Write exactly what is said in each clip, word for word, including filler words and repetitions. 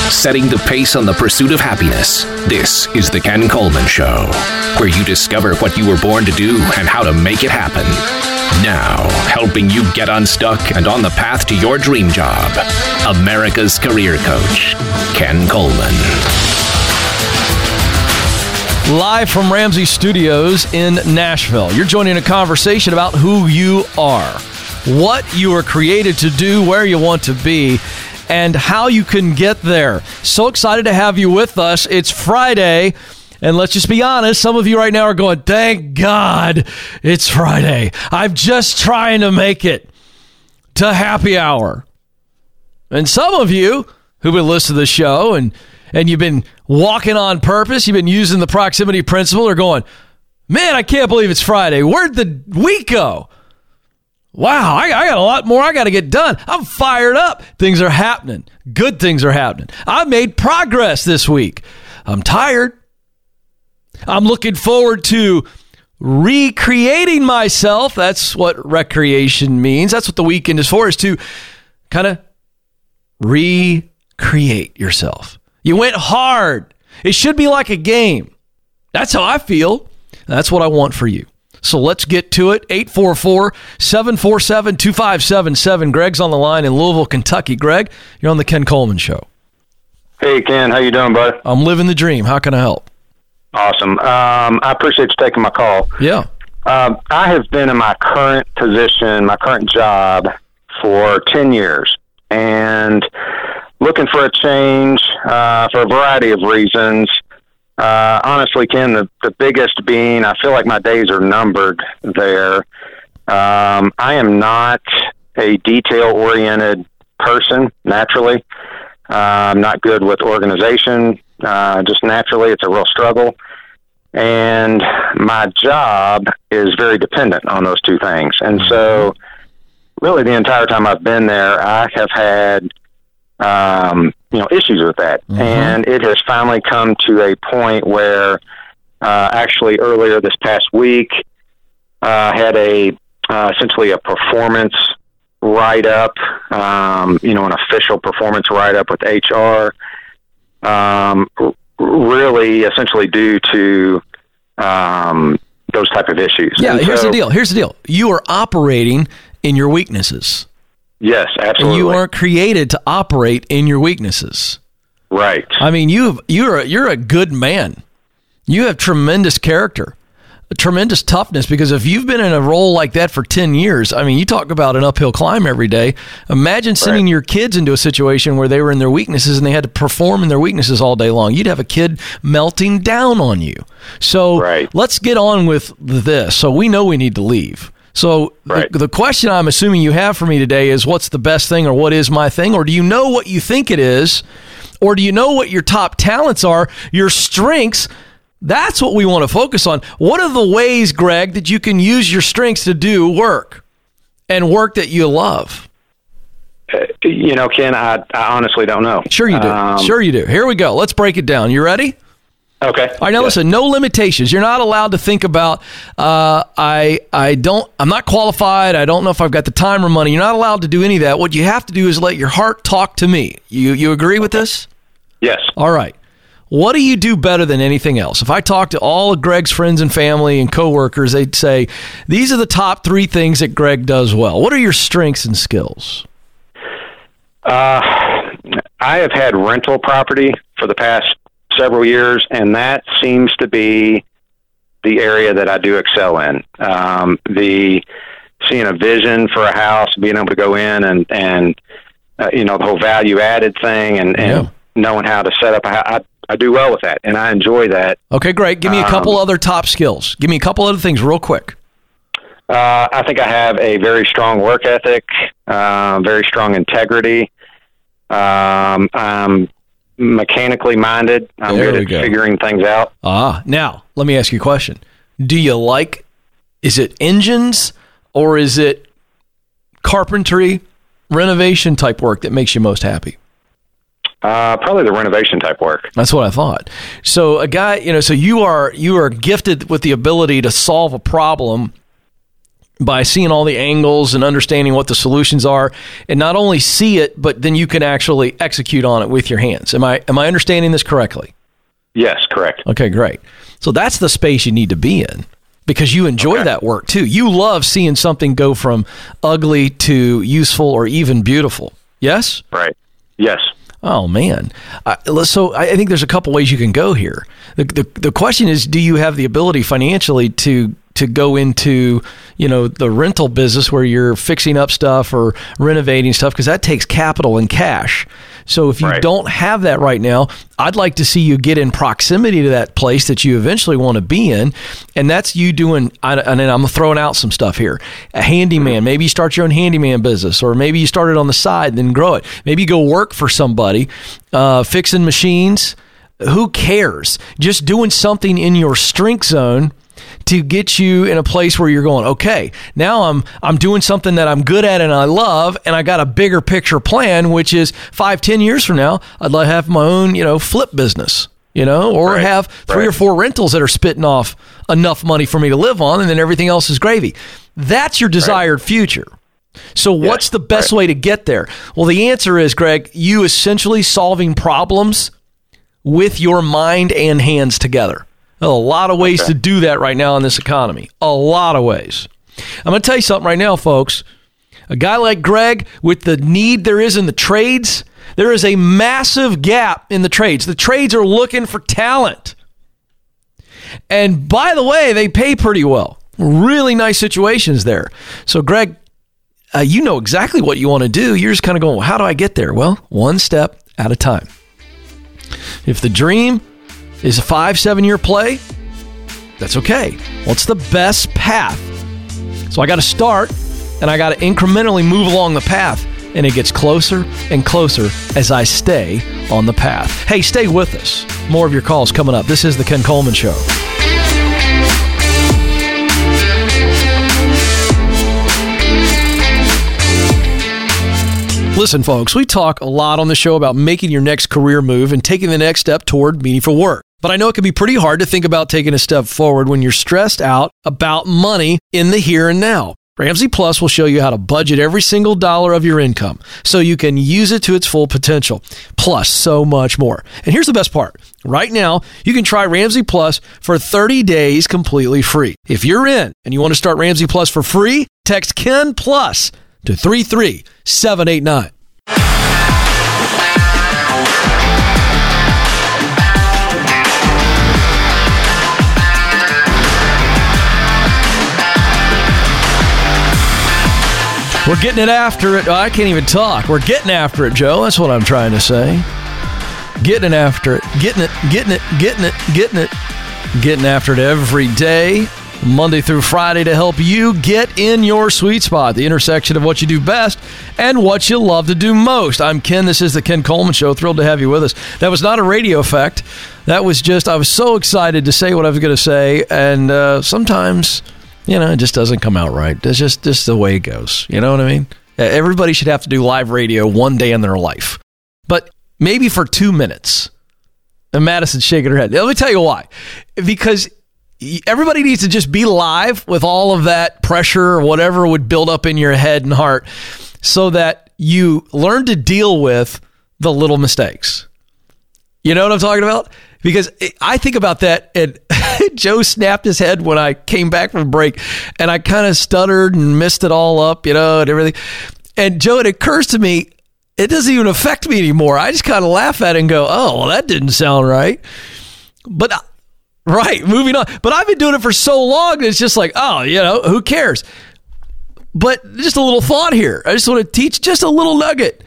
Setting the pace on the pursuit of happiness. This is The Ken Coleman Show, where you discover what you were born to do and how to make it happen. Now, helping you get unstuck and on the path to your dream job. America's career coach, Ken Coleman. Live from Ramsey Studios in Nashville. You're joining a conversation about who you are, what you were created to do, where you want to be, and how you can get there. So excited to have you with us. It's Friday, and let's just be honest, some of you right now are going, thank God it's Friday. I'm just trying to make it to happy hour. And some of you who've been listening to the show and, and you've been walking on purpose, you've been using the proximity principle, are going, man, I can't believe it's Friday. Where'd the week go? Wow, I, I got a lot more I got to get done. I'm fired up. Things are happening. Good things are happening. I made progress this week. I'm tired. I'm looking forward to recreating myself. That's what recreation means. That's what the weekend is for, is to kind of recreate yourself. You went hard. It should be like a game. That's how I feel. That's what I want for you. So let's get to it. eight four four, seven four seven, two five seven seven. Greg's on the line in Louisville, Kentucky. Greg, you're on the Ken Coleman Show. Hey, Ken. How you doing, bud? I'm living the dream. How can I help? Awesome. Um, I appreciate you taking my call. Yeah. Um, I have been in my current position, my current job, for ten years, and looking for a change uh, for a variety of reasons. Uh, honestly, Ken, the, the biggest being, I feel like my days are numbered there. Um, I am not a detail-oriented person, naturally. Uh, I'm not good with organization. Uh, just naturally, it's a real struggle. And my job is very dependent on those two things. And so, really, the entire time I've been there, I have had Um, you know, issues with that. Mm-hmm. And it has finally come to a point where, uh, actually earlier this past week, uh, had a, uh, essentially a performance write-up, um, you know, an official performance write-up with H R, um, r- really essentially due to, um, those type of issues. Yeah, and here's so, the deal. Here's the deal. You are operating in your weaknesses. Yes, absolutely. And you aren't created to operate in your weaknesses. Right. I mean, you've, you're a, you're a good man. You have tremendous character, a tremendous toughness, because if you've been in a role like that for ten years, I mean, you talk about an uphill climb every day. Imagine sending right. your kids into a situation where they were in their weaknesses and they had to perform in their weaknesses all day long. You'd have a kid melting down on you. So right. let's get on with this. So we know we need to leave. So right. the, the question I'm assuming you have for me today is, what's the best thing, or what is my thing? Or do you know what you think it is? Or do you know what your top talents are, your strengths? That's what we want to focus on. What are the ways, Greg, that you can use your strengths to do work, and work that you love? Uh, you know, Ken, I, I honestly don't know. Sure you do. Um, sure you do. Here we go. Let's break it down. You ready? Okay. All right, now yes. listen, no limitations. You're not allowed to think about, uh, I I don't, I'm not qualified. I don't know if I've got the time or money. You're not allowed to do any of that. What you have to do is let your heart talk to me. You you agree with this? Yes. All right. What do you do better than anything else? If I talk to all of Greg's friends and family and coworkers, they'd say, these are the top three things that Greg does well. What are your strengths and skills? Uh, I have had rental property for the past several years, and that seems to be the area that I do excel in. Um, the seeing a vision for a house, being able to go in and, and uh, you know, the whole value added thing, and, and yeah. knowing how to set up a house. I, I do well with that, and I enjoy that. Okay, great. Give me a couple um, other top skills. Give me a couple other things real quick. Uh, I think I have a very strong work ethic, uh, very strong integrity. Um, I'm mechanically minded. I'm there good at go. figuring things out. Ah, now let me ask you a question. Do you like, is it engines or is it carpentry, renovation type work that makes you most happy? Uh, probably the renovation type work. That's what I thought. So a guy, you know, so you are, you are gifted with the ability to solve a problem by seeing all the angles and understanding what the solutions are, and not only see it, but then you can actually execute on it with your hands. Am I am I understanding this correctly? Yes, correct. Okay, great. So that's the space you need to be in, because you enjoy okay. that work too. You love seeing something go from ugly to useful or even beautiful. Yes? Right. Yes. Oh, man. Uh, so I think there's a couple ways you can go here. The, the the question is, do you have the ability financially to to go into, you know, the rental business where you're fixing up stuff or renovating stuff? Because that takes capital and cash. So if you right. don't have that right now, I'd like to see you get in proximity to that place that you eventually want to be in. And that's you doing, and I'm throwing out some stuff here. A handyman, mm-hmm. maybe you start your own handyman business, or maybe you start it on the side and then grow it. Maybe you go work for somebody, uh, fixing machines. Who cares? Just doing something in your strength zone to get you in a place where you're going, okay, now I'm I'm doing something that I'm good at and I love, and I got a bigger picture plan, which is five, ten years from now, I'd like to have my own, you know, flip business, you know, or right. have three right. or four rentals that are spitting off enough money for me to live on, and then everything else is gravy. That's your desired right. future. So yes. what's the best right. way to get there? Well, the answer is, Greg, you essentially solving problems with your mind and hands together. A lot of ways okay. to do that right now in this economy. A lot of ways. I'm going to tell you something right now, folks. A guy like Greg, with the need there is in the trades, there is a massive gap in the trades. The trades are looking for talent. And by the way, they pay pretty well. Really nice situations there. So, Greg, uh, you know exactly what you want to do. You're just kind of going, well, how do I get there? Well, one step at a time. If the dream is a five, seven-year play, that's okay. What's the best path? So I got to start, and I got to incrementally move along the path, and it gets closer and closer as I stay on the path. Hey, stay with us. More of your calls coming up. This is The Ken Coleman Show. Listen, folks, we talk a lot on the show about making your next career move and taking the next step toward meaningful work. But I know it can be pretty hard to think about taking a step forward when you're stressed out about money in the here and now. Ramsey Plus will show you how to budget every single dollar of your income so you can use it to its full potential, plus so much more. And here's the best part. Right now, you can try Ramsey Plus for thirty days completely free. If you're in and you want to start Ramsey Plus for free, text Ken Plus to three three seven eight nine. We're getting it after it. Oh, I can't even talk. We're getting after it, Joe. That's what I'm trying to say. Getting it after it. Getting it, getting it, getting it, getting it. Getting after it every day, Monday through Friday, to help you get in your sweet spot, the intersection of what you do best and what you love to do most. I'm Ken. This is the Ken Coleman Show. Thrilled to have you with us. That was not a radio effect. That was just, I was so excited to say what I was going to say, and uh, sometimes, you know, it just doesn't come out right. It's just, just the way it goes. You know what I mean? Everybody should have to do live radio one day in their life, but maybe for two minutes. And Madison's shaking her head. Let me tell you why. Because everybody needs to just be live with all of that pressure or whatever would build up in your head and heart so that you learn to deal with the little mistakes. You know what I'm talking about? Because I think about that, and Joe snapped his head when I came back from break, and I kind of stuttered and messed it all up, you know, and everything. And Joe, it occurs to me, it doesn't even affect me anymore. I just kind of laugh at it and go, oh, well, that didn't sound right. But, right, moving on. But I've been doing it for so long that it's just like, oh, you know, who cares? But just a little thought here. I just want to teach just a little nugget.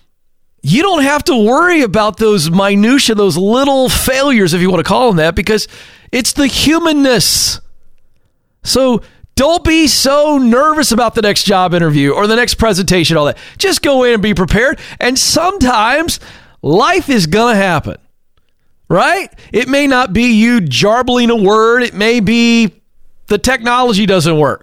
You don't have to worry about those minutia, those little failures, if you want to call them that, because it's the humanness. So don't be so nervous about the next job interview or the next presentation, all that. Just go in and be prepared. And sometimes life is going to happen, right? It may not be you jarbling a word. It may be the technology doesn't work.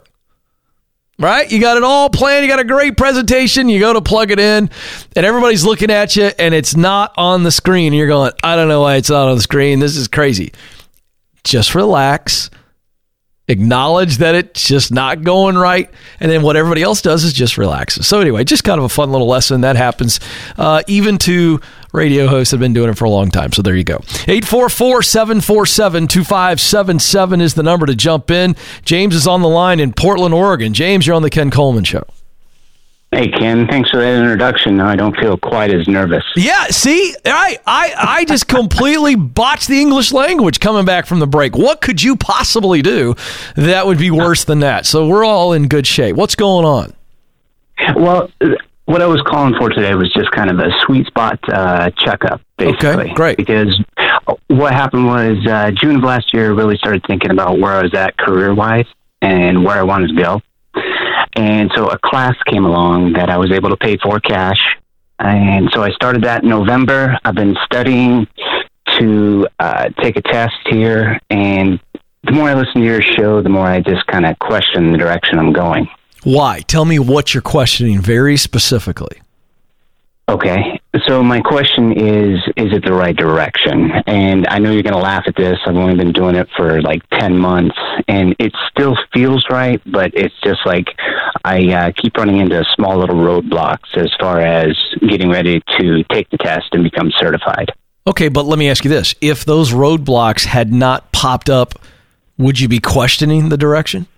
Right? You got it all planned. You got a great presentation. You go to plug it in and everybody's looking at you and it's not on the screen. And you're going, I don't know why it's not on the screen. This is crazy. Just relax. acknowledge that it's just not going right, and then what everybody else does is just relaxes. So anyway, just kind of a fun little lesson that happens uh, even to radio hosts that have been doing it for a long time. So there you go. eight four four, seven four seven, two five seven seven is the number to jump in. James is on the line in Portland, Oregon. James, you're on the Ken Coleman Show. Hey, Ken, thanks for that introduction. Now I don't feel quite as nervous. Yeah, see, I, I, I just completely botched the English language coming back from the break. What could you possibly do that would be worse than that? So we're all in good shape. What's going on? Well, what I was calling for today was just kind of a sweet spot uh, checkup, basically. Okay, great. Because what happened was uh, June of last year, I really started thinking about where I was at career-wise and where I wanted to go. And so a class came along that I was able to pay for cash. And so I started that in November. I've been studying to uh, take a test here. And the more I listen to your show, the more I just kind of question the direction I'm going. Why? Tell me what you're questioning very specifically. Okay. So my question is, is it the right direction? And I know you're going to laugh at this. I've only been doing it for like ten months and it still feels right, but it's just like I uh, keep running into small little roadblocks as far as getting ready to take the test and become certified. Okay, but let me ask you this. If those roadblocks had not popped up, would you be questioning the direction?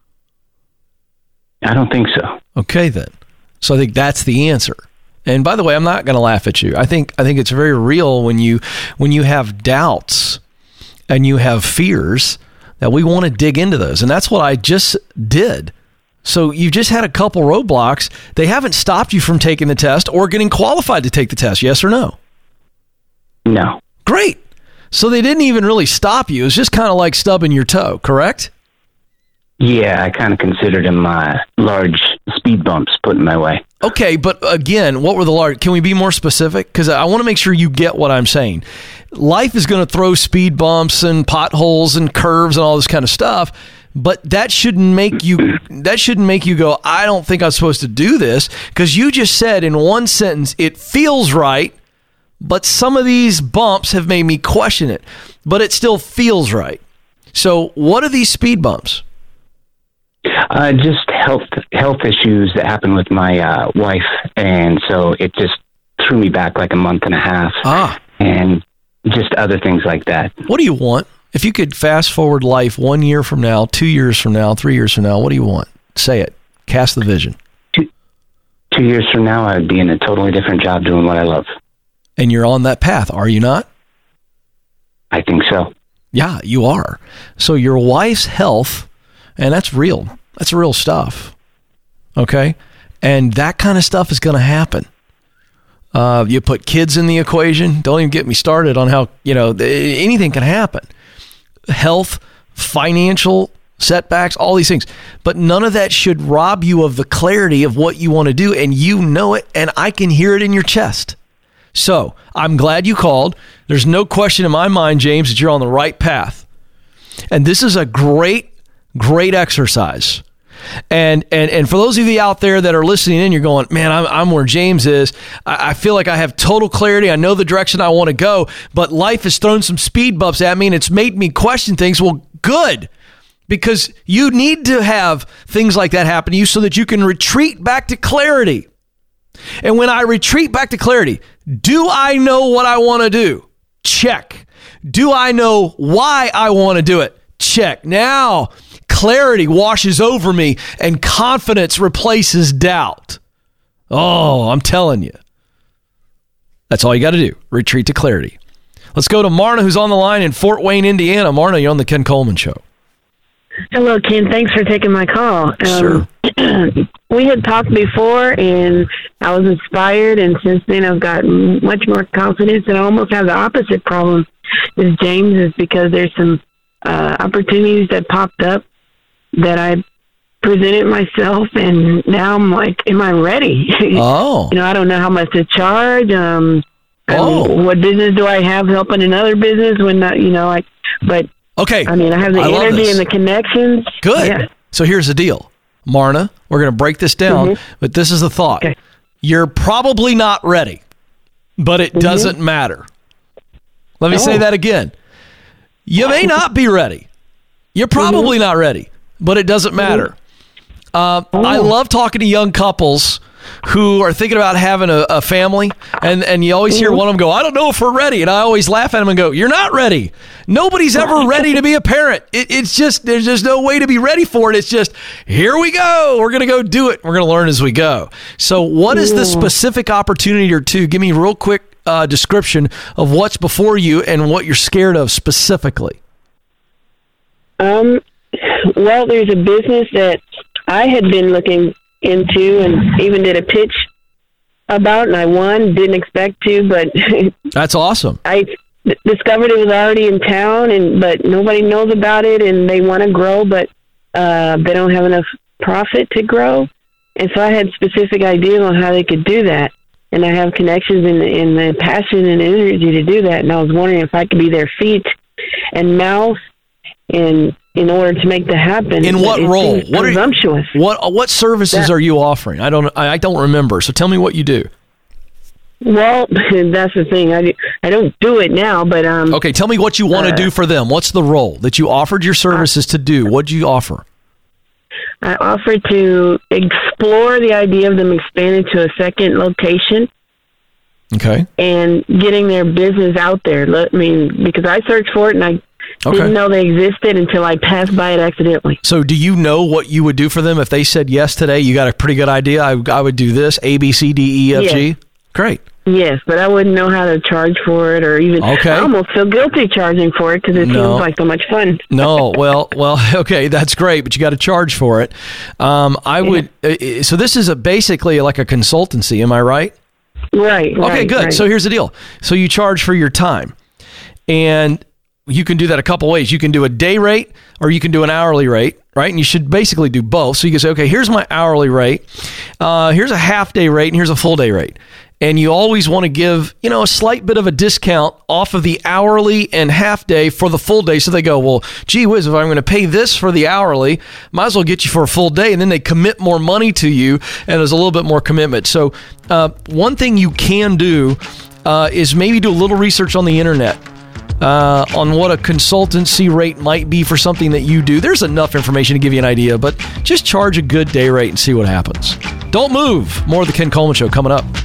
I don't think so. Okay, then. So I think that's the answer. And by the way, I'm not going to laugh at you. I think I think it's very real when you when you have doubts and you have fears that we want to dig into those. And that's what I just did. So you just had a couple roadblocks. They haven't stopped you from taking the test or getting qualified to take the test, yes or no? No. Great. So they didn't even really stop you. It's just kind of like stubbing your toe, correct? Yeah, I kind of considered them uh, large speed bumps put in my way. Okay, but again, what were the large? Can we be more specific? Because I want to make sure you get what I'm saying. Life is going to throw speed bumps and potholes and curves and all this kind of stuff, but that shouldn't make you. That shouldn't make you go, I don't think I'm supposed to do this, because you just said in one sentence, it feels right, but some of these bumps have made me question it, but it still feels right. So, what are these speed bumps? Uh, just health health issues that happened with my uh, wife, and so it just threw me back like a month and a half. Ah, and just other things like that. What do you want? If you could fast forward life one year from now, two years from now, three years from now, what do you want? Say it. Cast the vision. Two, two years from now, I would be in a totally different job doing what I love. And you're on that path, are you not? I think so. Yeah, you are. So your wife's health, and that's real. That's real stuff. Okay? And that kind of stuff is going to happen. Uh, you put kids in the equation. Don't even get me started on how, you know, anything can happen. Health, financial setbacks, all these things. But none of that should rob you of the clarity of what you want to do. And you know it, and I can hear it in your chest. So I'm glad you called. There's no question in my mind, James, that you're on the right path. And this is a great Great exercise. And, and and for those of you out there that are listening in, you're going, man, I'm, I'm where James is. I, I feel like I have total clarity. I know the direction I want to go, but life has thrown some speed bumps at me and it's made me question things. Well, good, because you need to have things like that happen to you so that you can retreat back to clarity. And when I retreat back to clarity, do I know what I want to do? Check. Do I know why I want to do it? Check. Now, clarity washes over me and confidence replaces doubt. Oh, I'm telling you. That's all you got to do. Retreat to clarity. Let's go to Marna, who's on the line in Fort Wayne, Indiana. Marna, you're on the Ken Coleman Show. Hello, Ken. Thanks for taking my call. Um, sure. We had talked before, and I was inspired, and since then I've gotten much more confidence, and I almost have the opposite problem as James, is because there's some uh, opportunities that popped up that I presented myself, and now I'm like, am I ready? Oh. You know, I don't know how much to charge. Um, oh. Um, what business do I have helping another business when, not, you know, like, but okay. I mean, I have the I energy and the connections. Good. Yeah. So here's the deal. Marna, we're going to break this down, mm-hmm. but this is the thought. Okay. You're probably not ready, but it mm-hmm. doesn't matter. Let me oh. say that again. You may not be ready, You're probably mm-hmm. not ready, but it doesn't matter. Mm-hmm. Uh, oh. I love talking to young couples who are thinking about having a, a family, and, and you always hear one of them go, I don't know if we're ready. And I always laugh at them and go, you're not ready. Nobody's ever ready to be a parent. It, it's just, there's just no way to be ready for it. It's just, here we go. We're going to go do it. We're going to learn as we go. So what is the specific opportunity or two? Give me a real quick uh, description of what's before you and what you're scared of specifically. Um, well, there's a business that I had been looking into and even did a pitch about, and I won. Didn't expect to, but that's awesome. I d- discovered it was already in town, and but nobody knows about it, and they want to grow, but uh, they don't have enough profit to grow. And so I had specific ideas on how they could do that, and I have connections in in the passion and energy to do that. And I was wondering if I could be their feet and mouth in in order to make that happen. In what role? What presumptuous. Are you, what what services that, are you offering? I don't I don't remember. So tell me what you do. Well, that's the thing. I do, I don't do it now, but um. Okay, tell me what you want uh, to do for them. What's the role that you offered your services I, to do? What do you offer? I offer to explore the idea of them expanding to a second location. Okay. And getting their business out there. I mean, because I searched for it and I okay. didn't know they existed until I passed by it accidentally. So do you know what you would do for them if they said yes today? You got a pretty good idea. I, I would do this, A, B, C, D, E, F, yes. G. Great. Yes, but I wouldn't know how to charge for it or even, okay. I almost feel guilty charging for it because it no. seems like so much fun. no, well, well, okay, that's great, but you got to charge for it. Um, I yeah. would, uh, so this is a basically like a consultancy, am I right? Right. Okay, right, good. Right. So here's the deal. So you charge for your time, and you can do that a couple ways. You can do a day rate or you can do an hourly rate, right? And you should basically do both. So you can say, okay, here's my hourly rate. Uh, here's a half day rate and here's a full day rate. And you always want to give, you know, a slight bit of a discount off of the hourly and half day for the full day. So they go, well, gee whiz, if I'm going to pay this for the hourly, might as well get you for a full day. And then they commit more money to you and there's a little bit more commitment. So uh, one thing you can do uh, is maybe do a little research on the internet. Uh, on what a consultancy rate might be for something that you do. There's enough information to give you an idea, but just charge a good day rate and see what happens. Don't move. More of the Ken Coleman Show coming up.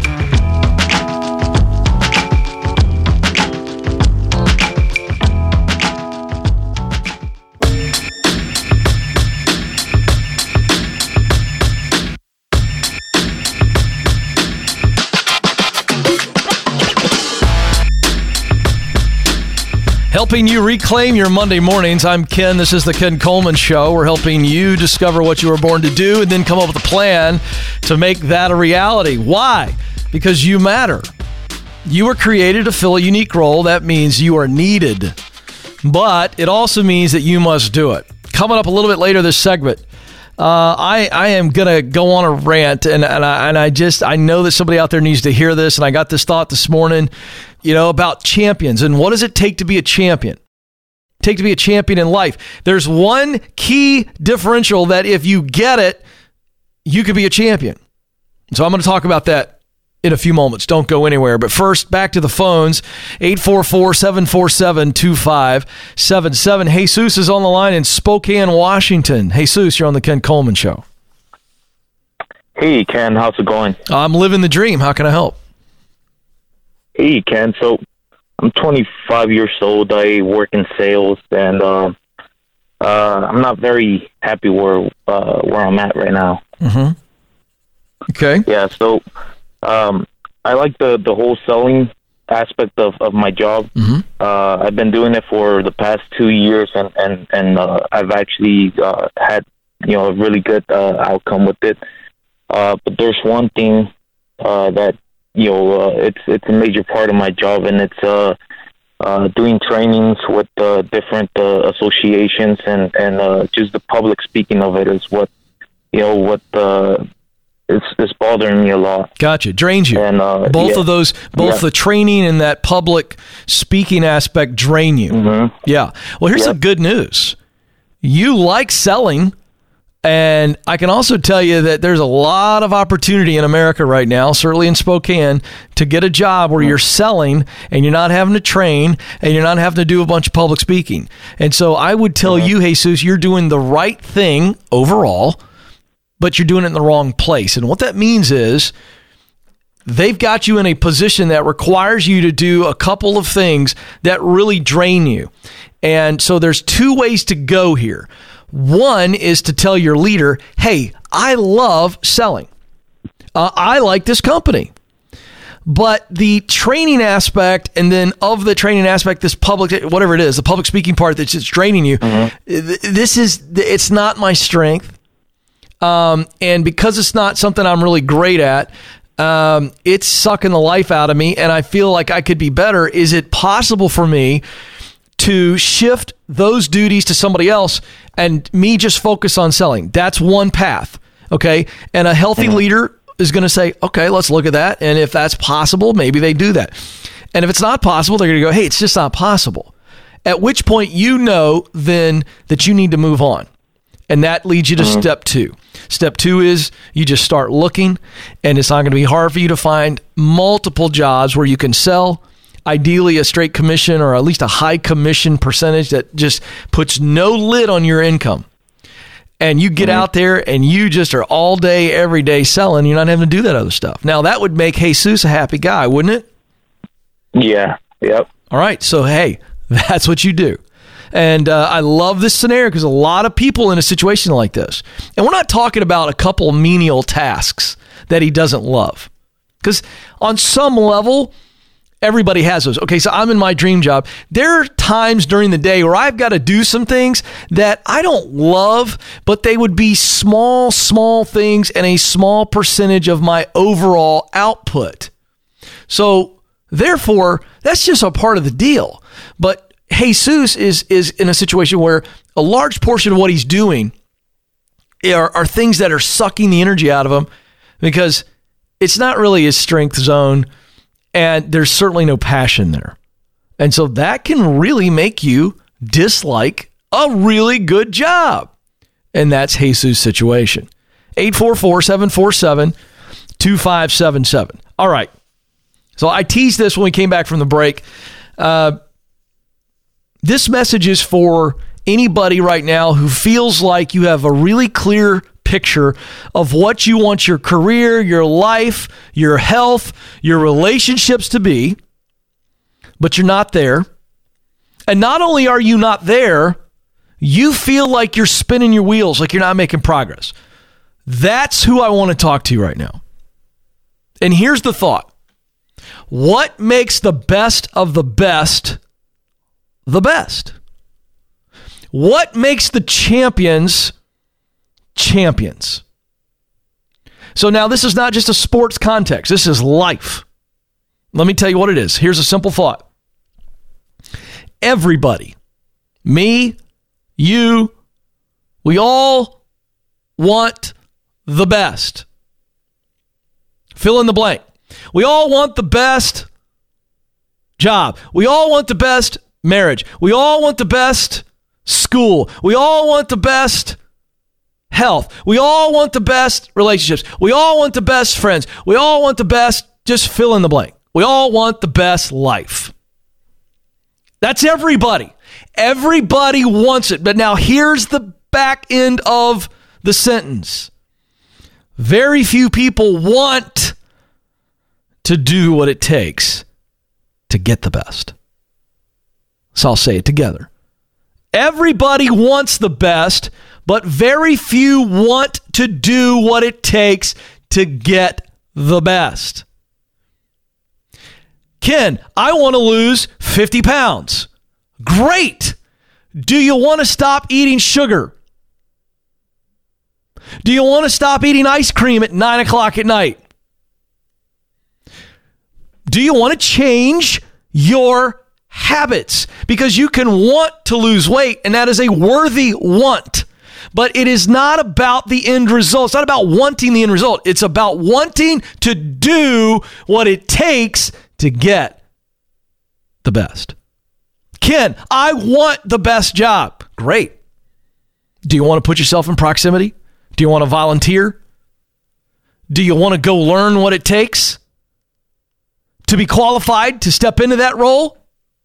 Helping you reclaim your Monday mornings. I'm Ken. This is the Ken Coleman Show. We're helping you discover what you were born to do and then come up with a plan to make that a reality. Why? Because you matter. You were created to fill a unique role. That means you are needed. But it also means that you must do it. Coming up a little bit later this segment, Uh, I, I am going to go on a rant, and, and, I, and I just, I know that somebody out there needs to hear this, and I got this thought this morning, you know, about champions, and what does it take to be a champion? Take to be a champion in life. There's one key differential that if you get it, you could be a champion. So I'm going to talk about that in a few moments. Don't go anywhere. But first, back to the phones. eight four four, seven four seven, two five seven seven. Jesus is on the line in Spokane, Washington. Jesus, you're on the Ken Coleman Show. Hey, Ken. How's it going? I'm living the dream. How can I help? Hey, Ken. So I'm twenty-five years old. I work in sales, and uh, uh, I'm not very happy where uh, where I'm at right now. Mm-hmm. Okay. Yeah, so... Um, I like the, the whole selling aspect of, of my job. Mm-hmm. Uh, I've been doing it for the past two years, and and and uh, I've actually uh, had you know a really good uh, outcome with it. Uh, but there's one thing uh, that you know uh, it's it's a major part of my job, and it's uh, uh, doing trainings with uh, different uh, associations, and and uh, just the public speaking of it is what you know what. Uh, It's, it's bothering me a lot. Gotcha. Drains you. And, uh, both yeah. of those, both yeah. the training and that public speaking aspect drain you. Mm-hmm. Yeah. Well, here's yeah. the good news. You like selling, And I can also tell you that there's a lot of opportunity in America right now, certainly in Spokane, to get a job where you're selling and you're not having to train and you're not having to do a bunch of public speaking. And so I would tell you, Jesus, you're doing the right thing overall, but you're doing it in the wrong place. And what that means is they've got you in a position that requires you to do a couple of things that really drain you. And so there's two ways to go here. One is to tell your leader, hey, I love selling. Uh, I like this company. But the training aspect, and then of the training aspect, this public, whatever it is, the public speaking part that's just draining you, mm-hmm. this is, it's not my strength. Um, and because it's not something I'm really great at, um, it's sucking the life out of me, and I feel like I could be better. Is it possible for me to shift those duties to somebody else and me just focus on selling? That's one path, okay? And a healthy mm-hmm. leader is going to say, okay, let's look at that. And if that's possible, maybe they do that. And if it's not possible, they're going to go, hey, it's just not possible. At which point you know then that you need to move on. And that leads you to mm-hmm. step two. Step two is you just start looking, and it's not going to be hard for you to find multiple jobs where you can sell, ideally a straight commission or at least a high commission percentage that just puts no lid on your income. And you get mm-hmm. out there and you just are all day, every day selling. You're not having to do that other stuff. Now, that would make Jesus a happy guy, wouldn't it? Yeah. Yep. All right. So, hey, that's what you do. And uh, I love this scenario because a lot of people in a situation like this, and we're not talking about a couple menial tasks that he doesn't love. Because on some level, everybody has those. Okay, so I'm in my dream job. There are times during the day where I've got to do some things that I don't love, but they would be small, small things and a small percentage of my overall output. So therefore, that's just a part of the deal. But Jesus is is in a situation where a large portion of what he's doing are, are things that are sucking the energy out of him because it's not really his strength zone. And there's certainly no passion there. And so that can really make you dislike a really good job. And that's Jesus' situation. eight four four, seven four seven, two five seven seven. All right. So I teased this when we came back from the break. Uh, this message is for anybody right now who feels like you have a really clear picture of what you want your career, your life, your health, your relationships to be, but you're not there. And not only are you not there, you feel like you're spinning your wheels, like you're not making progress. That's who I want to talk to right now. And here's the thought. What makes the best of the best the best? What makes the champions champions? So now this is not just a sports context. This is life. Let me tell you what it is. Here's a simple thought. Everybody, me, you, we all want the best. Fill in the blank. We all want the best job. We all want the best marriage. We all want the best school. We all want the best health. We all want the best relationships. We all want the best friends. We all want the best, just fill in the blank. We all want the best life. That's everybody. Everybody wants it. But now here's the back end of the sentence. Very few people want to do what it takes to get the best. So I'll say it together. Everybody wants the best, but very few want to do what it takes to get the best. Ken, I want to lose fifty pounds. Great. Do you want to stop eating sugar? Do you want to stop eating ice cream at nine o'clock at night? Do you want to change your habits? Because you can want to lose weight, and that is a worthy want. But it is not about the end result. It's not about wanting the end result. It's about wanting to do what it takes to get the best. Ken, I want the best job. Great. Do you want to put yourself in proximity Do you want to volunteer? Do you want to go learn what it takes to be qualified to step into that role?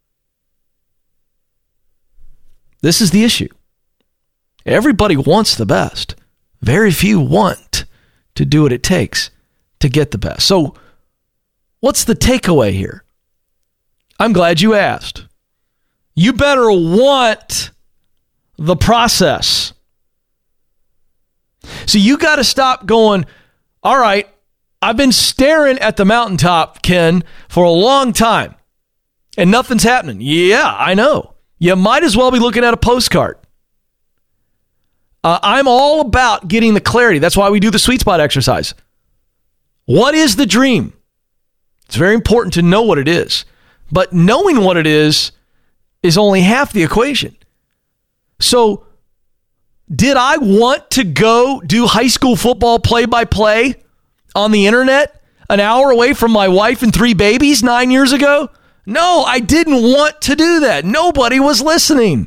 This is the issue. Everybody wants the best. Very few want to do what it takes to get the best. So, what's the takeaway here? I'm glad you asked. You better want the process. So you got to stop going, all right, I've been staring at the mountaintop, Ken, for a long time, and nothing's happening. Yeah, I know. You might as well be looking at a postcard. Uh, I'm all about getting the clarity. That's why we do the sweet spot exercise. What is the dream? It's very important to know what it is. But knowing what it is is only half the equation. So, did I want to go do high school football play-by-play on the internet an hour away from my wife and three babies nine years ago? No, I didn't want to do that. Nobody was listening.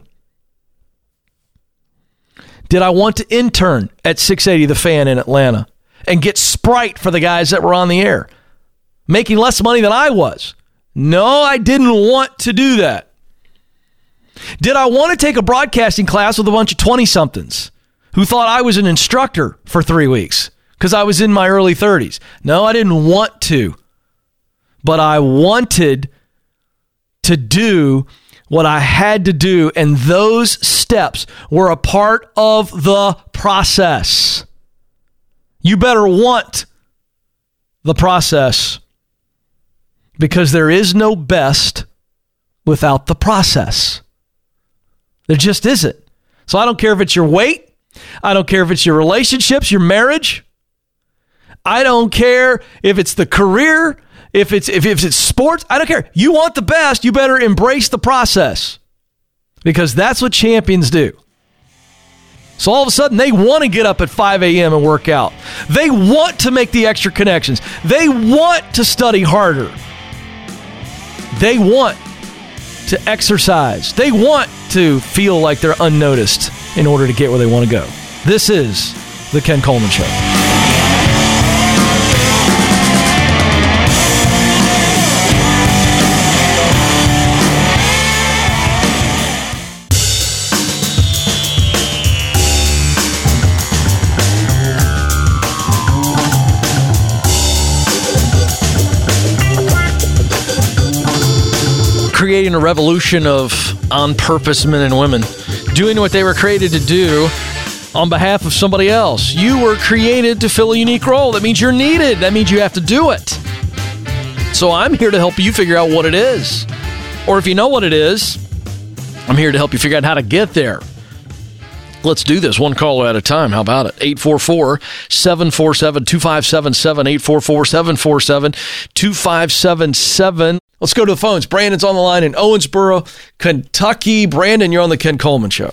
Did I want to intern at six eighty The Fan in Atlanta and get Sprite for the guys that were on the air, making less money than I was? No, I didn't want to do that. Did I want to take a broadcasting class with a bunch of twenty-somethings who thought I was an instructor for three weeks because I was in my early thirties? No, I didn't want to. But I wanted to do what I had to do, and those steps were a part of the process. You better want the process, because there is no best without the process. There just isn't. So I don't care if it's your weight. I don't care if it's your relationships, your marriage. I don't care if it's the career, if it's if, if it's sports. I don't care. You want the best, you better embrace the process, because that's what champions do. So all of a sudden, they want to get up at five a.m. and work out. They want to make the extra connections. They want to study harder. They want to exercise. They want to feel like they're unnoticed in order to get where they want to go. This is The Ken Coleman Show. Creating a revolution of on-purpose men and women, doing what they were created to do on behalf of somebody else. You were created to fill a unique role. That means you're needed. That means you have to do it. So I'm here to help you figure out what it is. Or if you know what it is, I'm here to help you figure out how to get there. Let's do this one caller at a time. How about it? eight four four, seven four seven, two five seven seven, eight four four, seven four seven, two five seven seven. Let's go to the phones. Brandon's on the line in Owensboro, Kentucky. Brandon, you're on the Ken Coleman Show.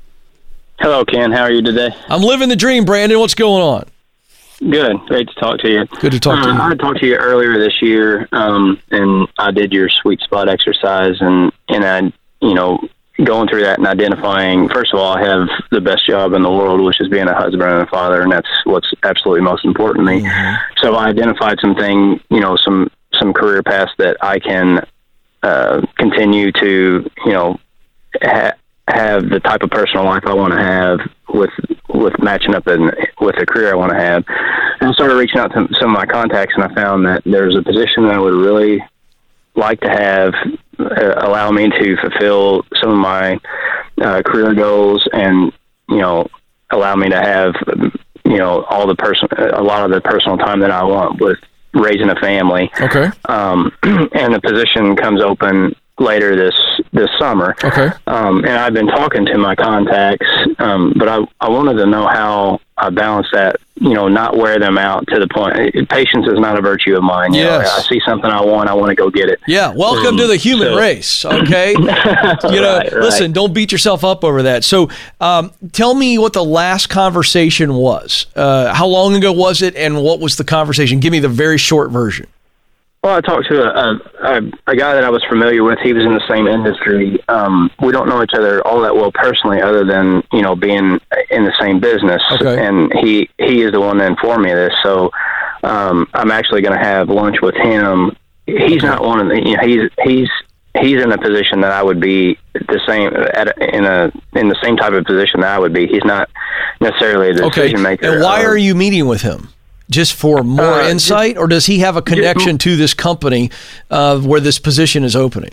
Hello, Ken. How are you today? I'm living the dream, Brandon. What's going on? Good. Great to talk to you. Good to talk uh, to you. I talked to you earlier this year, um, and I did your sweet spot exercise, and, and I, you know, going through that and identifying, first of all, I have the best job in the world, which is being a husband and a father, and that's what's absolutely most important to me. Mm-hmm. So I identified something, you know, some some career paths that I can uh, continue to, you know, ha- have the type of personal life I want to have with with matching up in, with the career I want to have. And I started reaching out to some of my contacts, and I found that there's a position that I would really like to have uh, allow me to fulfill some of my uh, career goals, and, you know, allow me to have, you know, all the person, a lot of the personal time that I want with raising a family. Okay. Um, and the position comes open later this, this summer. Okay. Um, and I've been talking to my contacts, um, but I, I wanted to know how I balance that, you know, not wear them out to the point. Patience is not a virtue of mine. You yes. know, I see something I want, I want to go get it. Yeah. Welcome um, to the human so. race. Okay. you know, right, listen, right. don't beat yourself up over that. So um, tell me what the last conversation was. Uh, how long ago was it, and what was the conversation? Give me the very short version. Well, I talked to a, a, a guy that I was familiar with. He was in the same industry. Um, we don't know each other all that well personally, other than, you know, being in the same business. Okay. And he, he is the one that informed me of this. So um, I'm actually going to have lunch with him. He's not one of the, you know, he's, he's, he's in a position that I would be the same at a, in a, in the same type of position that I would be. He's not necessarily a decision okay. maker. And why um, are you meeting with him? Just for more uh, insight, or does he have a connection to this company uh, where this position is opening?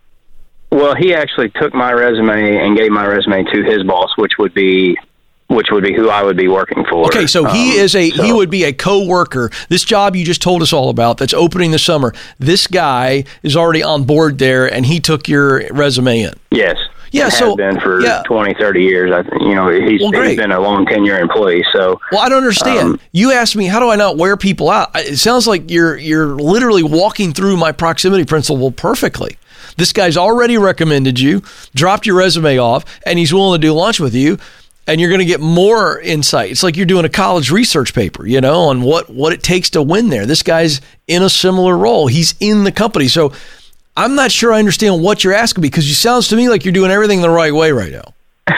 Well, he actually took my resume and gave my resume to his boss, which would be, which would be who I would be working for. Okay, so he um, is a so, he would be a co-worker. This job you just told us all about that's opening this summer. This guy is already on board there, and he took your resume in. Yes. Yeah, has so been for yeah. twenty, thirty years. I think, you know, he's, Well, he's been a long tenure employee. So, well, I don't understand. Um, You asked me, how do I not wear people out? It sounds like you're you're literally walking through my proximity principle perfectly. This guy's already recommended you, dropped your resume off, and he's willing to do lunch with you, and you're going to get more insight. It's like you're doing a college research paper, you know, on what, what it takes to win there. This guy's in a similar role. He's in the company. So I'm not sure I understand what you're asking, because you sounds to me like you're doing everything the right way right now.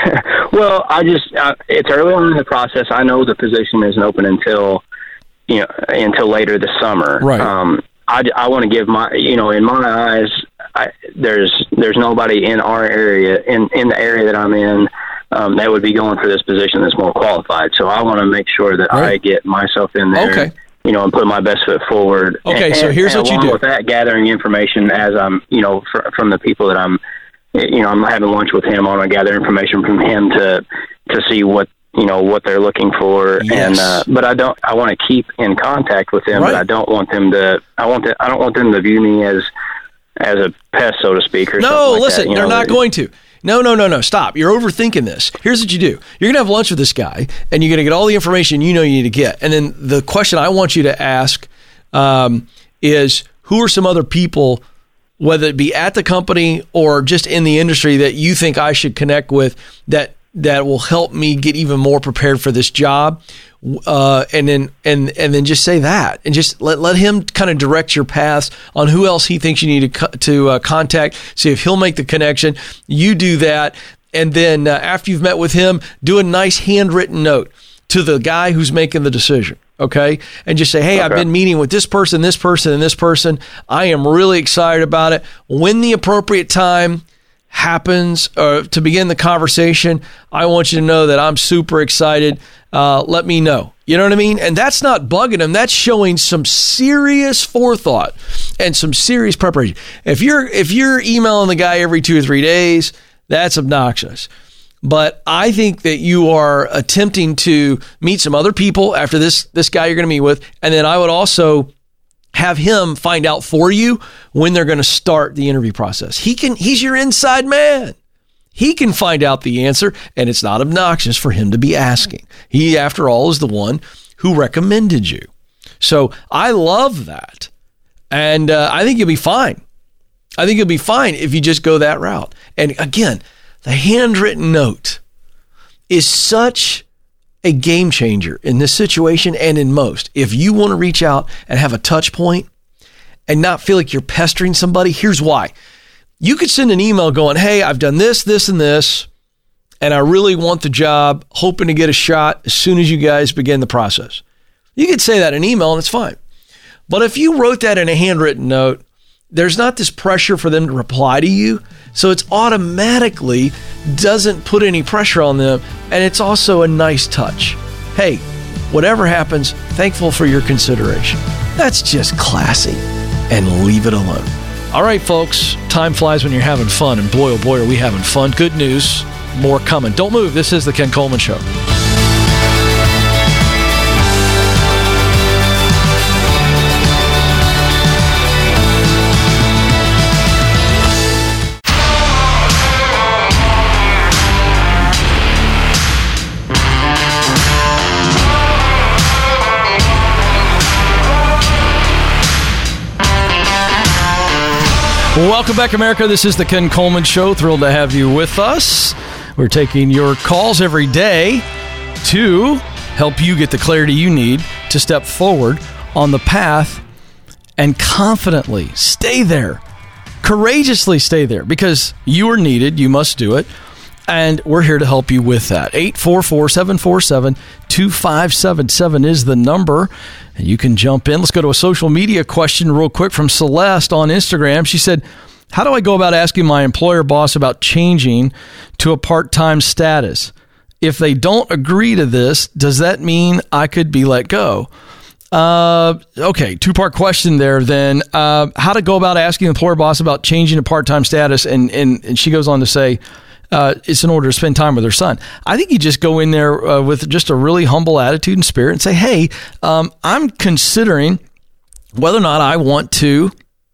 well, I just, uh, it's early on in the process. I know the position isn't open until, you know, until later this summer. Right. Um, I, I want to give my, you know, in my eyes, I, there's, there's nobody in our area, in, in the area that I'm in, um, that would be going for this position that's more qualified. So I want to make sure that Right. I get myself in there. Okay. You know, and put my best foot forward. Okay, and, so here's and what you along do. with that, gathering information as I'm, you know, fr- from the people that I'm, you know, I'm having lunch with him. I want to gather information from him to to see what, you know, what they're looking for. Yes. And uh, but I don't. I want to keep in contact with them. Right. But I don't want them to. I want. To, I don't want them to view me as as a pest, so to speak. Or No, something like listen, that, you they're know, not going to. No, no, no, no. Stop. You're overthinking this. Here's what you do. You're going to have lunch with this guy, and you're going to get all the information you know you need to get. And then the question I want you to ask um, is, who are some other people, whether it be at the company or just in the industry, that you think I should connect with that that will help me get even more prepared for this job? Uh, and then and and then just say that, and just let let him kind of direct your paths on who else he thinks you need to co- to uh, contact. See if he'll make the connection. You do that, and then uh, after you've met with him, do a nice handwritten note to the guy who's making the decision. Okay, and just say, hey, okay. I've been meeting with this person, this person, and this person. I am really excited about it. When the appropriate time happens uh, to begin the conversation, I want you to know that I'm super excited. Uh, let me know. You know what I mean? And that's not bugging them. That's showing some serious forethought and some serious preparation. If you're if you're emailing the guy every two or three days, that's obnoxious. But I think that you are attempting to meet some other people after this this guy you're going to meet with, and then I would also have him find out for you when they're going to start the interview process. He can. He's your inside man. He can find out the answer, and it's not obnoxious for him to be asking. He, after all, is the one who recommended you. So I love that, and uh, I think you'll be fine. I think you'll be fine if you just go that route. And again, the handwritten note is such a game changer in this situation and in most. If you want to reach out and have a touch point and not feel like you're pestering somebody, here's why. You could send an email going, hey, I've done this, this, and this, and I really want the job, hoping to get a shot as soon as you guys begin the process. You could say that in email and it's fine. But if you wrote that in a handwritten note, there's not this pressure for them to reply to you. So it's automatically doesn't put any pressure on them. And it's also a nice touch. Hey, whatever happens, thankful for your consideration. That's just classy, and leave it alone. All right, folks, time flies when you're having fun. And boy, oh boy, are we having fun. Good news, more coming. Don't move. This is The Ken Coleman Show. Welcome back, America. This is the Ken Coleman Show. Thrilled to have you with us. We're taking your calls every day to help you get the clarity you need to step forward on the path and confidently stay there. Courageously stay there, because you are needed. You must do it. And we're here to help you with that. eight four four, seven four seven, two five seven seven is the number. And you can jump in. Let's go to a social media question real quick from Celeste on Instagram. She said, how do I go about asking my employer boss about changing to a part-time status? If they don't agree to this, does that mean I could be let go? Uh, okay, two-part question there then. Uh, how to go about asking the employer boss about changing to part-time status, and, and, and she goes on to say, uh, it's in order to spend time with her son. I think you just go in there uh, with just a really humble attitude and spirit and say, hey, um, I'm considering whether or not I want to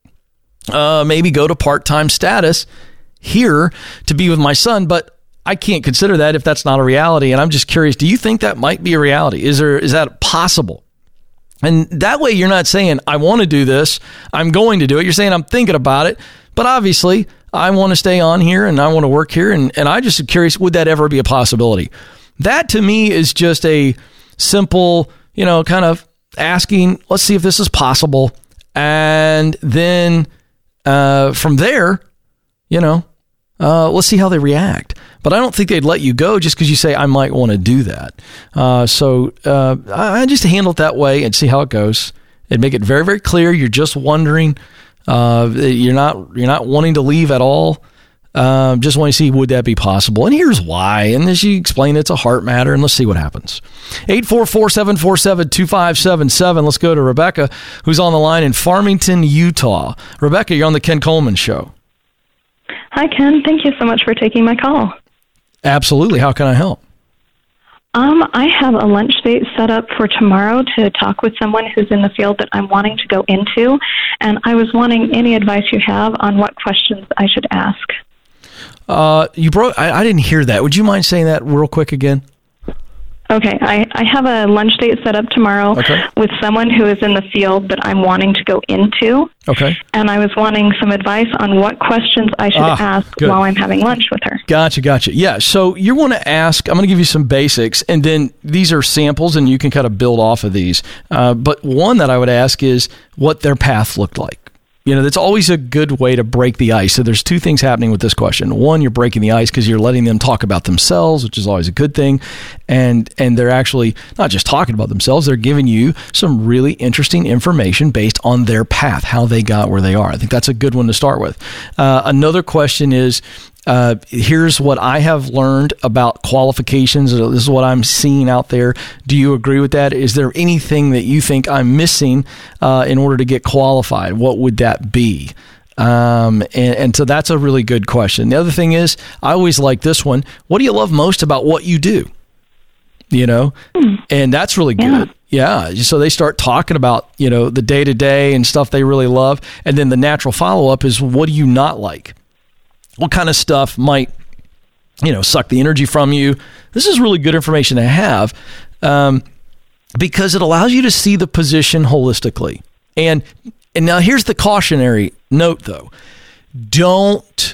uh, maybe go to part-time status here to be with my son, but I can't consider that if that's not a reality. And I'm just curious, do you think that might be a reality? Is there, is that possible? And that way you're not saying, I want to do this, I'm going to do it. You're saying, I'm thinking about it, but obviously I want to stay on here and I want to work here. And, and I just am curious, would that ever be a possibility? That to me is just a simple, you know, kind of asking, let's see if this is possible. And then uh, from there, you know, uh, let's see how they react. But I don't think they'd let you go just because you say, I might want to do that. Uh, so uh, I just handle it that way and see how it goes, and make it very, very clear. You're just wondering. Uh, you're not you're not wanting to leave at all. Um, just want to see, would that be possible? And here's why. And as you explain, it's a heart matter, and let's see what happens. eight four four, seven four seven, two five seven seven. Let's go to Rebecca, who's on the line in Farmington, Utah. Rebecca, you're on the Ken Coleman Show. Hi, Ken. Thank you so much for taking my call. Absolutely. How can I help? Um, I have a lunch date set up for tomorrow to talk with someone who's in the field that I'm wanting to go into, and I was wanting any advice you have on what questions I should ask. Uh, you broke. I, I didn't hear that. Would you mind saying that real quick again? Okay, I, I have a lunch date set up tomorrow okay. with someone who is in the field that I'm wanting to go into. Okay. And I was wanting some advice on what questions I should ah, ask good. while I'm having lunch with her. Gotcha, gotcha. Yeah, so you want to ask, I'm going to give you some basics, and then these are samples, and you can kind of build off of these. Uh, but one that I would ask is what their path looked like. You know, that's always a good way to break the ice. So there's two things happening with this question. One, you're breaking the ice because you're letting them talk about themselves, which is always a good thing. And and they're actually not just talking about themselves, they're giving you some really interesting information based on their path, how they got where they are. I think that's a good one to start with. Uh, another question is, Uh, here's what I have learned about qualifications. This is what I'm seeing out there. Do you agree with that? Is there anything that you think I'm missing uh, in order to get qualified? What would that be? Um, and, and so that's a really good question. The other thing is, I always like this one. What do you love most about what you do? You know, and that's really good. Yeah. yeah. So they start talking about, you know, the day to day and stuff they really love. And then the natural follow up is, what do you not like? What kind of stuff might, you know, suck the energy from you? This is really good information to have um, because it allows you to see the position holistically. And and now here's the cautionary note, though. Don't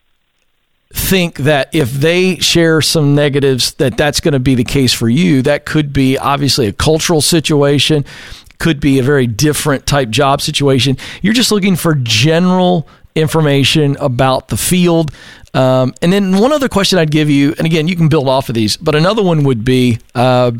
think that if they share some negatives that that's going to be the case for you. That could be obviously a cultural situation, could be a very different type job situation. You're just looking for general information about the field. Um, and then one other question I'd give you, and again, you can build off of these, but another one would be, uh,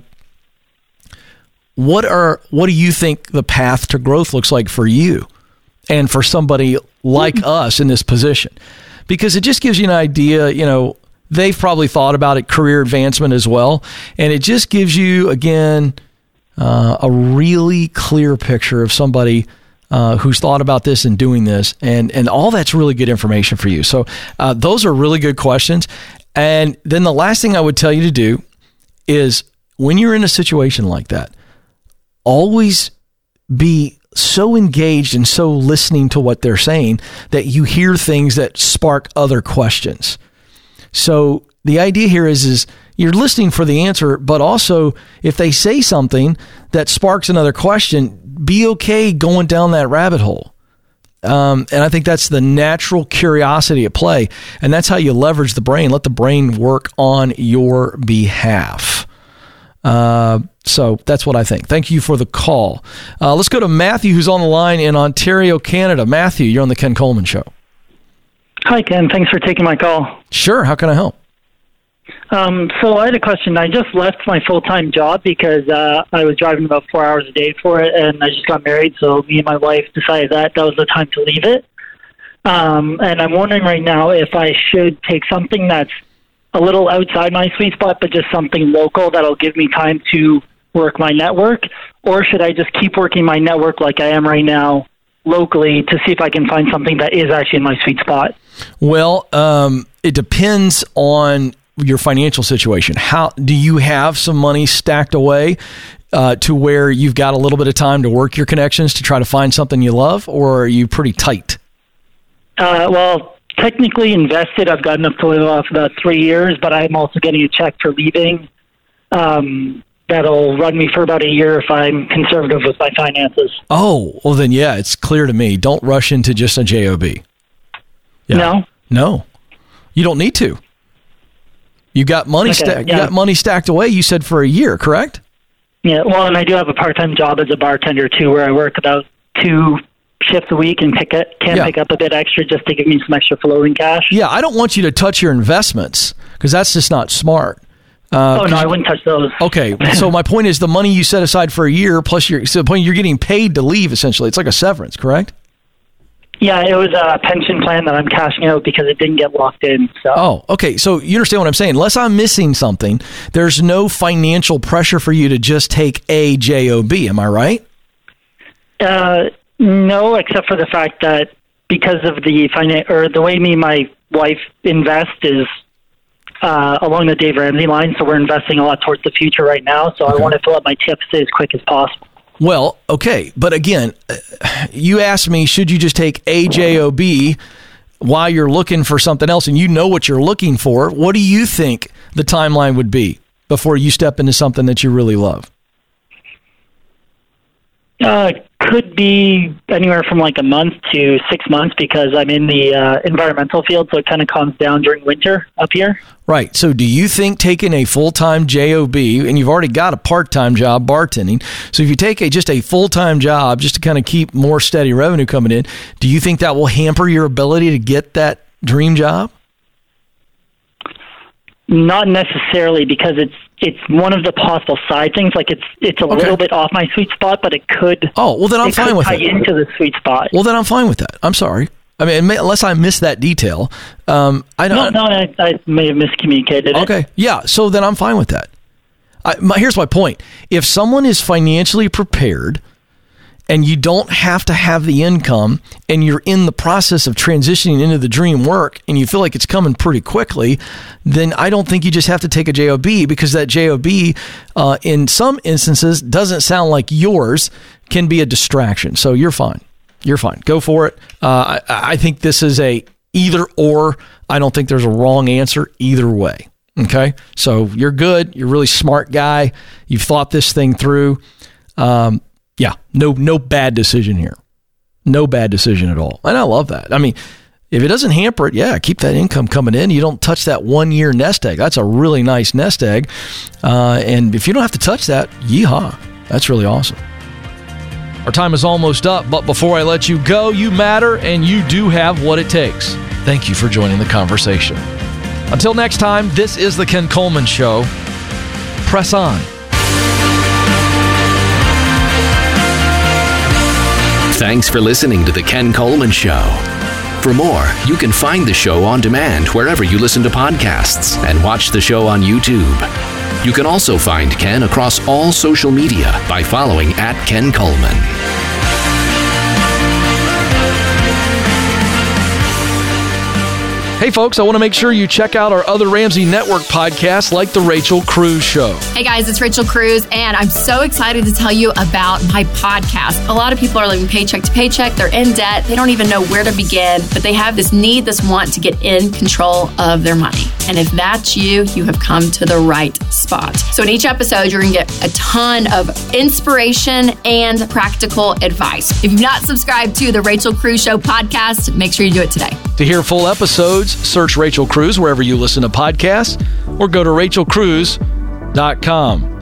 what are what do you think the path to growth looks like for you and for somebody like mm-hmm. us in this position? Because it just gives you an idea, you know, they've probably thought about it, career advancement as well. And it just gives you, again, uh, a really clear picture of somebody Uh, who's thought about this and doing this, and and all that's really good information for you. So uh, those are really good questions. And then the last thing I would tell you to do is, when you're in a situation like that, always be so engaged and so listening to what they're saying that you hear things that spark other questions. So the idea here is, is you're listening for the answer, but also if they say something that sparks another question, be okay going down that rabbit hole. Um, and I think that's the natural curiosity at play. And that's how you leverage the brain. Let the brain work on your behalf. Uh, so that's what I think. Thank you for the call. Uh, let's go to Matthew, who's on the line in Ontario, Canada. Matthew, you're on the Ken Coleman Show. Hi, Ken. Thanks for taking my call. Sure. How can I help? Um, so I had a question. I just left my full-time job because uh, I was driving about four hours a day for it, and I just got married, so me and my wife decided that that was the time to leave it. Um, and I'm wondering right now if I should take something that's a little outside my sweet spot, but just something local that'll give me time to work my network, or should I just keep working my network like I am right now locally to see if I can find something that is actually in my sweet spot? Well, um, it depends on your financial situation. How do you have some money stacked away uh, to where you've got a little bit of time to work your connections to try to find something you love, or are you pretty tight? Uh, well, technically invested, I've got enough to live off about three years, but I'm also getting a check for leaving. Um, that'll run me for about a year if I'm conservative with my finances. Oh, well then, yeah, it's clear to me. Don't rush into just a J O B. Yeah. No? No. You don't need to. You got money Okay, sta- yeah. You got money stacked away, you said, for a year, correct? Yeah, well, and I do have a part-time job as a bartender, too, where I work about two shifts a week and pick it, can Yeah. pick up a bit extra just to give me some extra floating cash. Yeah, I don't want you to touch your investments because that's just not smart. Uh, oh, no, I wouldn't touch those. Okay, so my point is the money you set aside for a year plus your so the point you're getting paid to leave essentially. It's like a severance, correct? Yeah, it was a pension plan that I'm cashing out because it didn't get locked in. So. Oh, okay. So you understand what I'm saying. Unless I'm missing something, there's no financial pressure for you to just take a J O B. Am I right? Uh, no, except for the fact that because of the finan- or the way me and my wife invest is uh, along the Dave Ramsey line, so we're investing a lot towards the future right now. So Okay. I want to fill up my tips as quick as possible. Well, okay. But again, uh, you asked me, should you just take a J O B while you're looking for something else and you know what you're looking for? What do you think the timeline would be before you step into something that you really love? Uh, could be anywhere from like a month to six months because I'm in the uh, environmental field, so it kind of calms down during winter up here. Right. So do you think taking a full-time J O B, and you've already got a part-time job bartending, so if you take a just a full-time job just to kind of keep more steady revenue coming in, do you think that will hamper your ability to get that dream job? Not necessarily, because it's it's one of the possible side things. Like it's it's a Okay. little bit off my sweet spot, but it could. Oh, well then I'm it fine could with tie it. into the sweet spot. Well then I'm fine with that. I'm sorry. I mean, unless I missed that detail, um, I don't. No, no, I, I may have miscommunicated it. Okay, yeah. So then I'm fine with that. I, my, here's my point: if someone is financially prepared, and you don't have to have the income, and you're in the process of transitioning into the dream work, and you feel like it's coming pretty quickly, then I don't think you just have to take a J O B, because that J O B, uh, in some instances, doesn't sound like yours, can be a distraction. So you're fine. You're fine. Go for it. Uh, I, I think this is a either or. I don't think there's a wrong answer either way. Okay? So you're good. You're a really smart guy. You've thought this thing through. Um, yeah, no no bad decision here. No bad decision at all. And I love that. I mean, if it doesn't hamper it, yeah, keep that income coming in. You don't touch that one-year nest egg. That's a really nice nest egg. Uh, and if you don't have to touch that, yeehaw. That's really awesome. Our time is almost up, but before I let you go, you matter and you do have what it takes. Thank you for joining the conversation. Until next time, this is The Ken Coleman Show. Press on. Thanks for listening to The Ken Coleman Show. For more, you can find the show on demand wherever you listen to podcasts and watch the show on YouTube. You can also find Ken across all social media by following at Ken Coleman. Hey folks, I want to make sure you check out our other Ramsey Network podcasts like The Rachel Cruz Show. Hey guys, it's Rachel Cruz, and I'm so excited to tell you about my podcast. A lot of people are living paycheck to paycheck. They're in debt. They don't even know where to begin, but they have this need, this want to get in control of their money. And if that's you, you have come to the right spot. So in each episode, you're going to get a ton of inspiration and practical advice. If you've not subscribed to the Rachel Cruz Show podcast, make sure you do it today. To hear full episodes, search Rachel Cruz wherever you listen to podcasts or go to rachel cruz dot com.